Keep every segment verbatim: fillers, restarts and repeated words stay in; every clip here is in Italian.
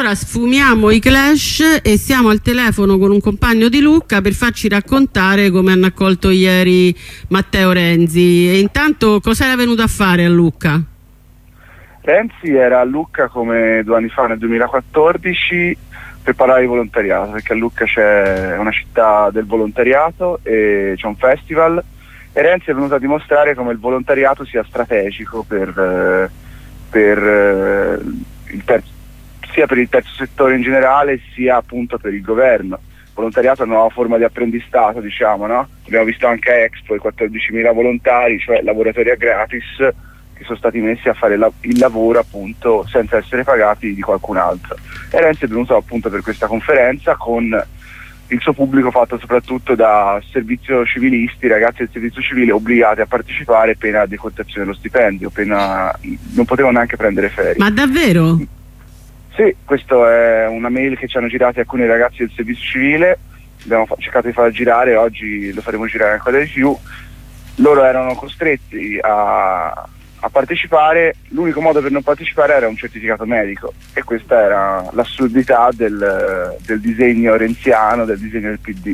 allora sfumiamo i Clash e siamo al telefono con un compagno di Lucca per farci raccontare come hanno accolto ieri Matteo Renzi. E intanto cosa era venuto a fare a Lucca? Renzi era a Lucca come due anni fa, nel duemilaquattordici, per parlare di volontariato, perché a Lucca c'è una città del volontariato e c'è un festival, e Renzi è venuto a dimostrare come il volontariato sia strategico per, per il terzo, sia per il terzo settore in generale, sia appunto per il governo. Il volontariato è una nuova forma di apprendistato, diciamo, no? Abbiamo visto anche a Expo i quattordicimila volontari, cioè lavoratori a gratis, che sono stati messi a fare la, il lavoro appunto senza essere pagati di qualcun altro. E Renzi è venuto appunto per questa conferenza con il suo pubblico fatto soprattutto da servizio civilisti, ragazzi del servizio civile obbligati a partecipare pena decurtazione dello stipendio, pena non potevano neanche prendere ferie. Ma davvero? Sì, questa è una mail che ci hanno girati alcuni ragazzi del servizio civile, abbiamo cercato di farla girare, oggi lo faremo girare ancora di più. Loro erano costretti a a partecipare, l'unico modo per non partecipare era un certificato medico, e questa era l'assurdità del, del disegno renziano, del disegno del P D.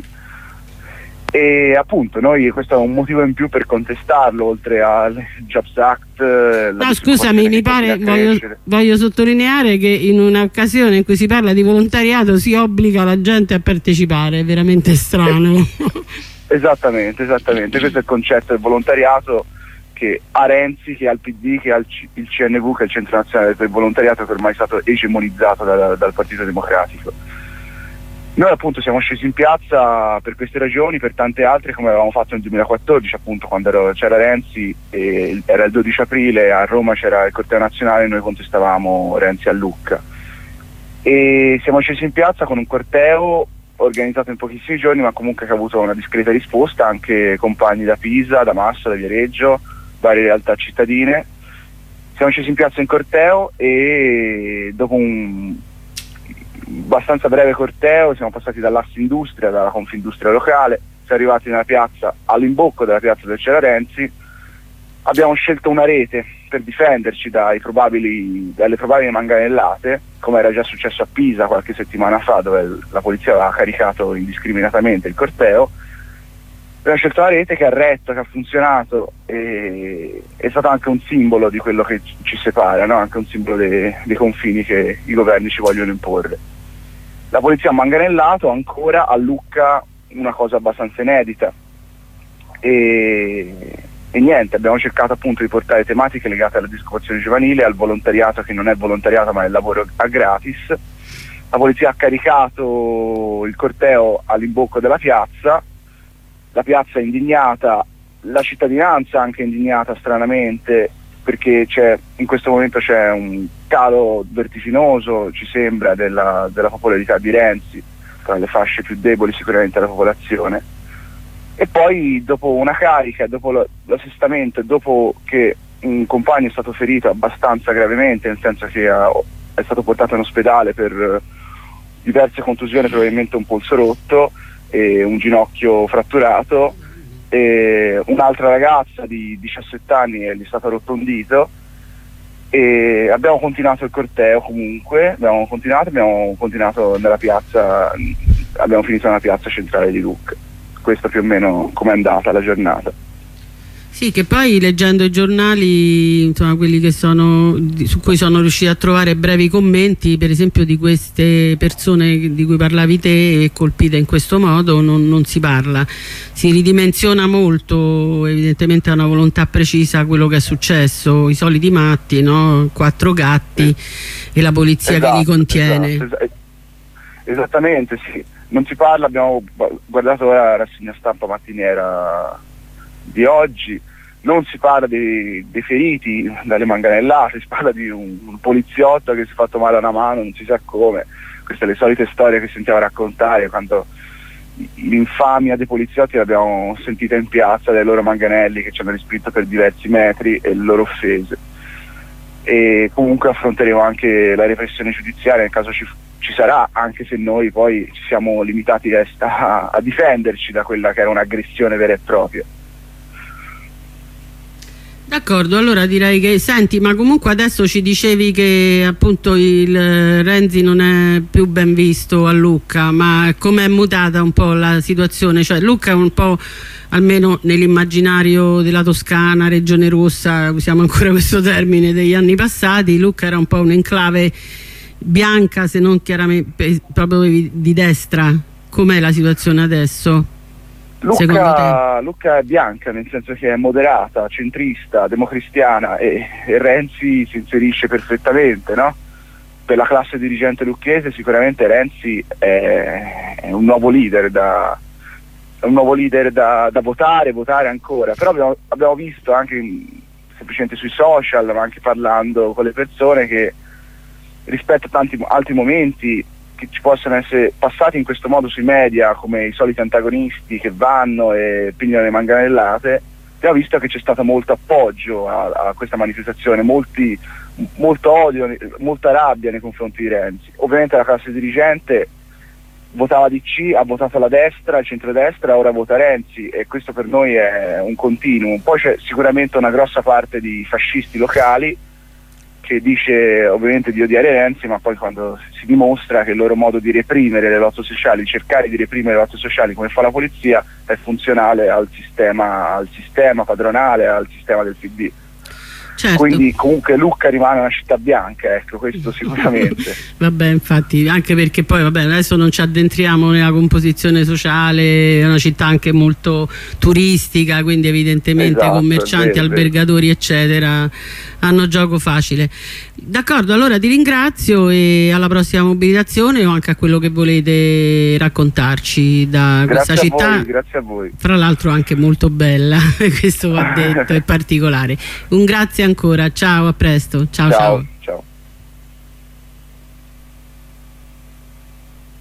E appunto noi, questo è un motivo in più per contestarlo, oltre al Jobs Act. No, scusami, mi pare, voglio, voglio sottolineare che in un'occasione in cui si parla di volontariato si obbliga la gente a partecipare, è veramente strano. Eh, esattamente, esattamente, questo è il concetto del volontariato, che ha Renzi, che ha il P D, che ha il, C il C N V, che è il Centro Nazionale del Volontariato, che ormai è stato egemonizzato dal, dal Partito Democratico. Noi appunto siamo scesi in piazza per queste ragioni, per tante altre, come avevamo fatto nel duemilaquattordici, appunto quando c'era Renzi, e era il dodici aprile, a Roma c'era il corteo nazionale e noi contestavamo Renzi a Lucca. E siamo scesi in piazza con un corteo organizzato in pochissimi giorni, ma comunque che ha avuto una discreta risposta, anche compagni da Pisa, da Massa, da Viareggio, varie realtà cittadine. Siamo scesi in piazza in corteo e dopo un abbastanza breve corteo siamo passati dall'Asse Industria, dalla Confindustria locale, siamo arrivati nella piazza, all'imbocco della piazza dove c'era Renzi. Abbiamo scelto una rete per difenderci dai probabili, dalle probabili manganellate, come era già successo a Pisa qualche settimana fa, dove la polizia aveva caricato indiscriminatamente il corteo. Abbiamo scelto una rete che ha retto, che ha funzionato, e è stato anche un simbolo di quello che ci separa, no? Anche un simbolo dei, dei confini che i governi ci vogliono imporre. La polizia ha manganellato ancora a Lucca una cosa abbastanza inedita, e, e niente, abbiamo cercato appunto di portare tematiche legate alla disoccupazione giovanile, al volontariato, che non è volontariato ma è lavoro a gratis. La polizia ha caricato il corteo all'imbocco della piazza. La piazza è indignata, la cittadinanza anche indignata stranamente, perché c'è, in questo momento c'è un calo vertiginoso, ci sembra, della, della popolarità di Renzi, tra le fasce più deboli sicuramente della popolazione. E poi dopo una carica, dopo l'assestamento e dopo che un compagno è stato ferito abbastanza gravemente, nel senso che ha, è stato portato in ospedale per diverse contusioni, probabilmente un polso rotto, e un ginocchio fratturato, e un'altra ragazza di diciassette anni gli è stato rotto un dito, e abbiamo continuato il corteo comunque, abbiamo continuato, abbiamo continuato nella piazza, abbiamo finito nella piazza centrale di Lucca. Questo più o meno come è andata la giornata. Sì, che poi leggendo i giornali, insomma, quelli che sono, su cui sono riusciti a trovare brevi commenti, per esempio di queste persone di cui parlavi te, colpite in questo modo, non, non si parla. Si ridimensiona molto, evidentemente è una volontà precisa quello che è successo, i soliti matti, no? Quattro gatti e la polizia esatto, che li contiene. Esatto, esattamente, sì. Non si parla, abbiamo guardato ora la rassegna stampa mattiniera di oggi, non si parla dei, dei feriti dalle manganellate, si parla di un, un poliziotto che si è fatto male a una mano, non si sa come. Queste le solite storie che sentiamo raccontare, quando l'infamia dei poliziotti l'abbiamo sentita in piazza, dai loro manganelli che ci hanno rispinto per diversi metri e le loro offese. E comunque affronteremo anche la repressione giudiziaria nel caso ci, ci sarà, anche se noi poi ci siamo limitati a, a, a difenderci da quella che era un'aggressione vera e propria. D'accordo, allora direi che, senti, ma comunque adesso ci dicevi che appunto il Renzi non è più ben visto a Lucca, ma com'è mutata un po' la situazione? Cioè Lucca è un po', almeno nell'immaginario della Toscana, Regione Rossa, usiamo ancora questo termine, degli anni passati, Lucca era un po' un'enclave bianca, se non chiaramente proprio di destra. Com'è la situazione adesso? Lucca, Lucca è bianca, nel senso che è moderata, centrista, democristiana, e, e Renzi si inserisce perfettamente, no? Per la classe dirigente lucchese sicuramente Renzi è, è un nuovo leader da, è un nuovo leader da, da votare, votare ancora, però abbiamo, abbiamo visto anche semplicemente sui social, ma anche parlando con le persone, che rispetto a tanti altri momenti che ci possono essere passati in questo modo sui media come i soliti antagonisti che vanno e pigliano le manganellate, abbiamo visto che c'è stato molto appoggio a, a questa manifestazione, molti, molto odio, molta rabbia nei confronti di Renzi. Ovviamente la classe dirigente votava D C, ha votato la destra, il centrodestra, ora vota Renzi, e questo per noi è un continuum. Poi c'è sicuramente una grossa parte di fascisti locali che dice ovviamente di odiare Renzi, ma poi quando si dimostra che il loro modo di reprimere le lotte sociali, cercare di reprimere le lotte sociali come fa la polizia, è funzionale al sistema, al sistema padronale, al sistema del P D. Certo. Quindi comunque Lucca rimane una città bianca, ecco, questo sicuramente. Vabbè, infatti, anche perché poi vabbè, adesso non ci addentriamo nella composizione sociale, è una città anche molto turistica, quindi evidentemente esatto, commercianti, vero, albergatori vero. eccetera hanno gioco facile. D'accordo, allora ti ringrazio e alla prossima mobilitazione o anche a quello che volete raccontarci da grazie questa città. A voi, grazie a voi. Fra l'altro anche molto bella, questo va detto, è particolare. Un grazie ancora, ciao, a presto, ciao ciao. ciao.